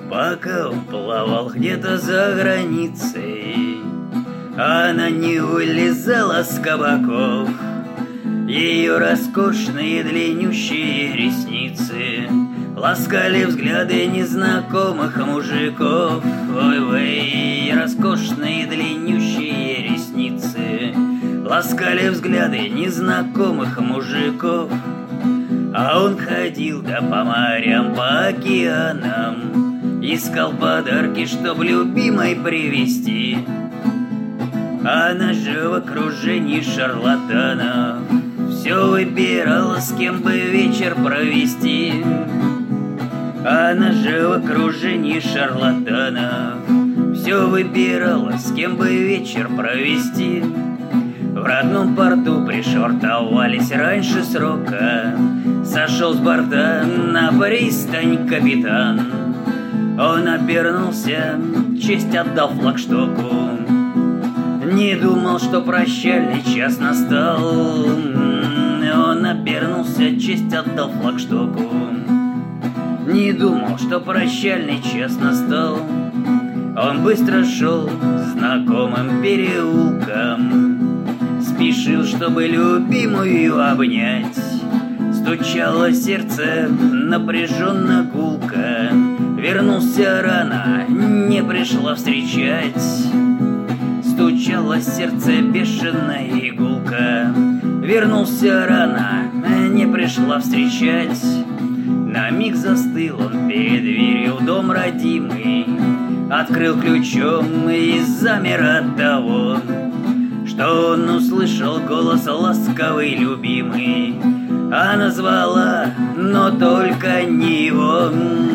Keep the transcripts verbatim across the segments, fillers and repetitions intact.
Пока он плавал где-то за границей, она не улезала с кабаков. Ее роскошные длиннющие ресницы ласкали взгляды незнакомых мужиков. Ой-вей, роскошные длиннющие ресницы ласкали взгляды незнакомых мужиков. А он ходил да по морям, по океанам, искал подарки, чтоб любимой привезти. Она же в окружении шарлатанов все выбирала, с кем бы вечер провести. Она же в окружении шарлатанов все выбирала, с кем бы вечер провести. В родном порту пришвартовались раньше срока. Сошел с борта на пристань капитан. Он обернулся, честь отдал флагштоку. Не думал, что прощальный час настал. Он обернулся, честь отдал флагштоку. Не думал, что прощальный час настал. Он быстро шел знакомым переулком, спешил, чтобы любимую обнять. Стучало сердце напряженно гулко. Вернулся рано, не пришла встречать. Стучало сердце бешеная игулка. Вернулся рано, не пришла встречать. На миг застыл он перед дверью в дом родимый, открыл ключом и замер от того, что он услышал голос ласковый любимый. Она звала, но только не его.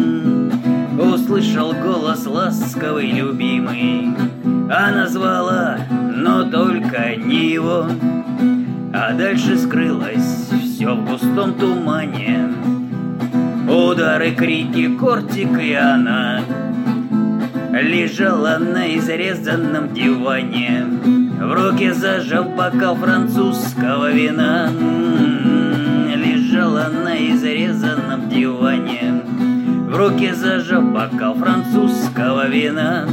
Услышал голос ласковый любимый. Она звала, но только не его. А дальше скрылось все в густом тумане. Удары, крики, кортик, и она лежала на изрезанном диване, в руке зажав бокал французского вина. Лежала на изрезанном диване, в руке зажав бокал французского вина.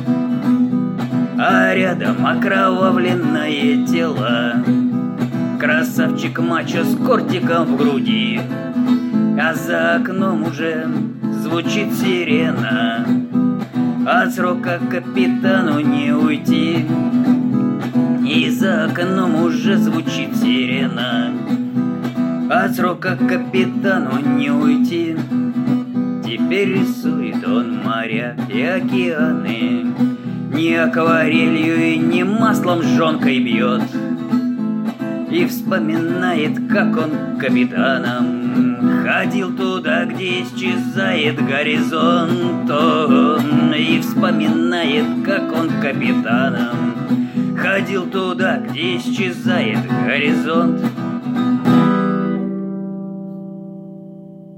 А рядом окровавленное тело, красавчик мачо с кортиком в груди. А за окном уже звучит сирена, от срока капитану не уйти. И за окном уже звучит сирена, от срока капитану не уйти. Теперь рисует он моря и океаны, не акварелью и не маслом жжёнкой бьет. И вспоминает, как он капитаном ходил туда, где исчезает горизонт. Он и вспоминает, как он капитаном ходил туда, где исчезает горизонт.